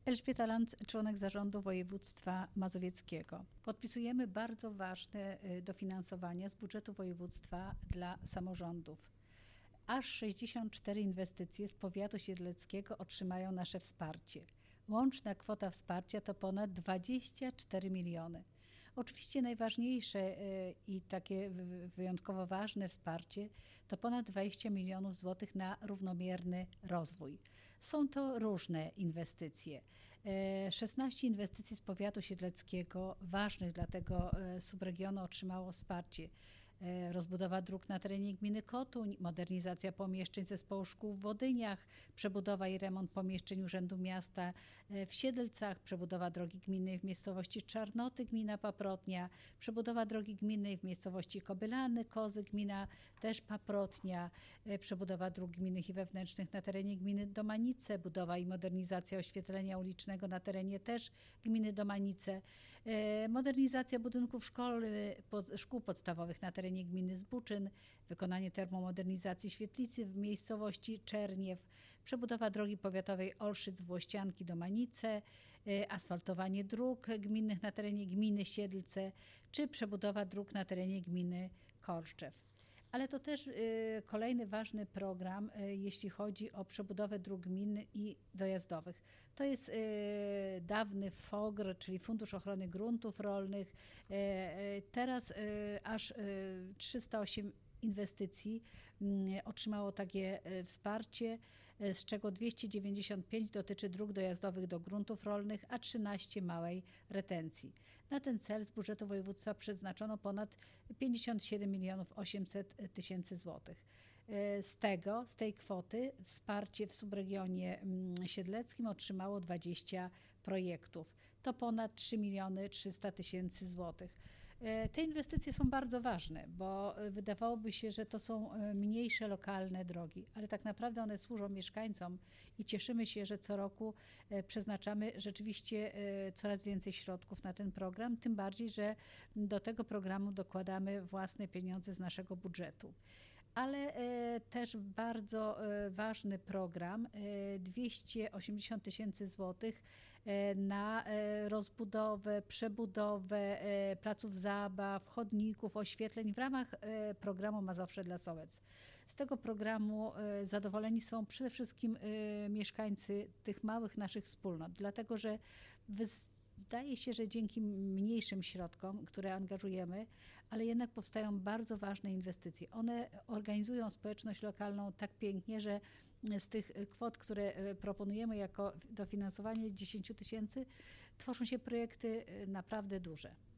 Elżbieta Lanc, członek zarządu województwa mazowieckiego. Podpisujemy bardzo ważne dofinansowania z budżetu województwa dla samorządów. Aż 64 inwestycje z powiatu siedleckiego otrzymają nasze wsparcie. Łączna kwota wsparcia to ponad 24 miliony. Oczywiście najważniejsze i takie wyjątkowo ważne wsparcie to ponad 20 milionów złotych na równomierny rozwój. Są to różne inwestycje. 16 inwestycji z powiatu siedleckiego ważnych dla tego subregionu otrzymało wsparcie. Rozbudowa dróg na terenie gminy Kotuń, modernizacja pomieszczeń zespołu szkół w Wodyniach, przebudowa i remont pomieszczeń Urzędu Miasta w Siedlcach, przebudowa drogi gminnej w miejscowości Czarnoty, gmina Paprotnia, przebudowa drogi gminnej w miejscowości Kobylany, Kozy, gmina też Paprotnia, przebudowa dróg gminnych i wewnętrznych na terenie gminy Domanice, budowa i modernizacja oświetlenia ulicznego na terenie też gminy Domanice, modernizacja budynków szkół podstawowych na terenie gminy Zbuczyn, wykonanie termomodernizacji świetlicy w miejscowości Czerniew, przebudowa drogi powiatowej Olszyc-Włościanki do Manice, asfaltowanie dróg gminnych na terenie gminy Siedlce, czy przebudowa dróg na terenie gminy Korszczew. Ale to też kolejny ważny program, jeśli chodzi o przebudowę dróg gminnych i dojazdowych. To jest dawny FOGR, czyli Fundusz Ochrony Gruntów Rolnych. Teraz aż 308 inwestycji otrzymało takie wsparcie, z czego 295 dotyczy dróg dojazdowych do gruntów rolnych, a 13 małej retencji. Na ten cel z budżetu województwa przeznaczono ponad 57 milionów 800 tysięcy złotych. Z tej kwoty wsparcie w subregionie siedleckim otrzymało 20 projektów. To ponad 3 miliony 300 tysięcy złotych. Te inwestycje są bardzo ważne, bo wydawałoby się, że to są mniejsze lokalne drogi, ale tak naprawdę one służą mieszkańcom i cieszymy się, że co roku przeznaczamy rzeczywiście coraz więcej środków na ten program, tym bardziej, że do tego programu dokładamy własne pieniądze z naszego budżetu. Ale też bardzo ważny program, 280 tysięcy złotych na rozbudowę, przebudowę placów zabaw, chodników, oświetleń w ramach programu Mazowsze dla Sołec. Z tego programu zadowoleni są przede wszystkim mieszkańcy tych małych naszych wspólnot, dlatego że zdaje się, że dzięki mniejszym środkom, które angażujemy, ale jednak powstają bardzo ważne inwestycje. One organizują społeczność lokalną tak pięknie, że z tych kwot, które proponujemy jako dofinansowanie 10 tysięcy, tworzą się projekty naprawdę duże.